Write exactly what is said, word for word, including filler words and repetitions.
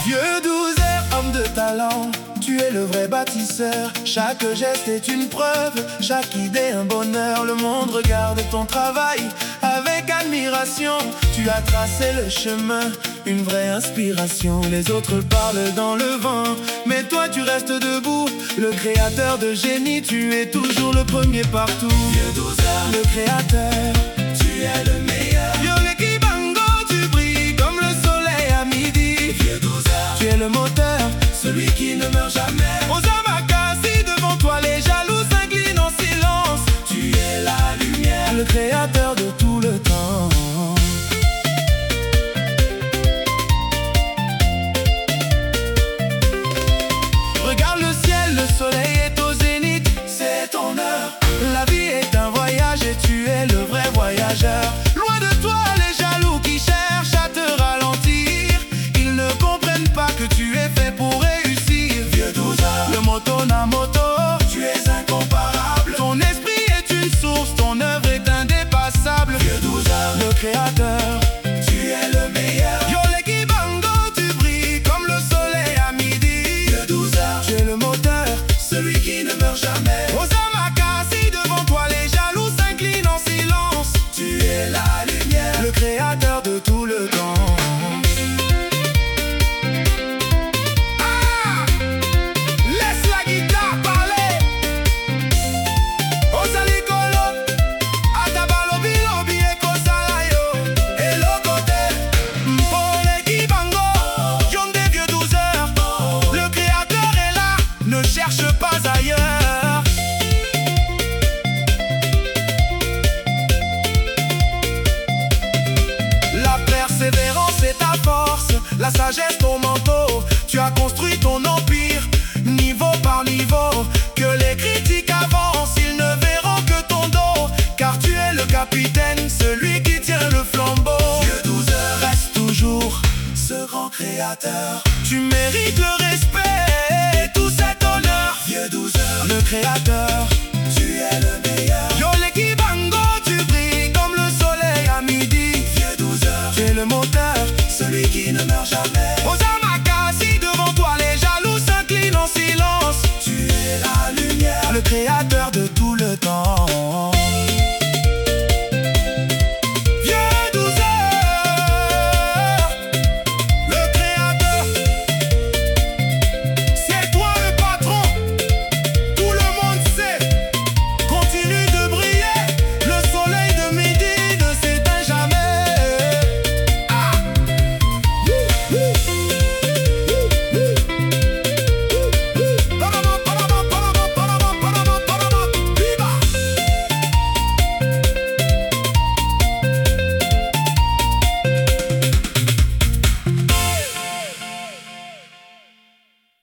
Vieux douze heures, homme de talent, tu es le vrai bâtisseur. Chaque geste est une preuve, chaque idée un bonheur. Le monde regarde ton travail avec admiration. Tu as tracé le chemin, une vraie inspiration. Les autres parlent dans le vent, mais toi tu restes debout. Le créateur de génie, tu es toujours le premier partout. Vieux douze heures, le créateur, tu es le meilleur. Yolé Kibango, tu brilles comme le soleil à midi. Vieux douze heures, tu es le moteur, celui qui ne meurt jamais. Osamakasi, devant toi les jaloux s'inclinent en silence. Tu es la lumière, le créateur de tout le temps. Regarde le ciel, le soleil est au zénith. C'est ton heure. La vie est un voyage et tu es le vrai voyageur. Loin de toi les jaloux qui cherchent à te ralentir. Ils ne comprennent pas que tu es fait pour réussir. Vieux douze heures, le moto na moto, tu es incomparable. Ton esprit est une source, ton œuvre est indépassable. Vieux douze heures, le créateur, tu es le meilleur. Yolé Kibango, tu brilles comme le soleil à midi. Vieux douze heures, tu es le moteur, celui qui ne meurt jamais. Osamakasi, devant toi les jaloux s'inclinent en silence. Tu es la lumière, le créateur de tout le temps. Ah, laisse la guitare parler. Osalikolo, atabalobi lobi ekosalayo. Et le côté, Yolé Kibango, Yonde vieux douze heures. Le créateur est là, ne cherche pas ailleurs. La persévérance est ta force, la sagesse ton manteau. Tu as construit ton empire, niveau par niveau. Que les critiques avancent, ils ne verront que ton dos. Car tu es le capitaine, celui qui tient le flambeau. Vieux douze heures, Reste toujours, ce grand créateur. tu mérites le respect et tout cet honneur. Vieux douze heures, Le créateur, tu es le meilleur. Yolé Kibango, tu brilles comme le soleil à midi. Vieux douze heures, Tu es le moteur, celui qui ne meurt jamais.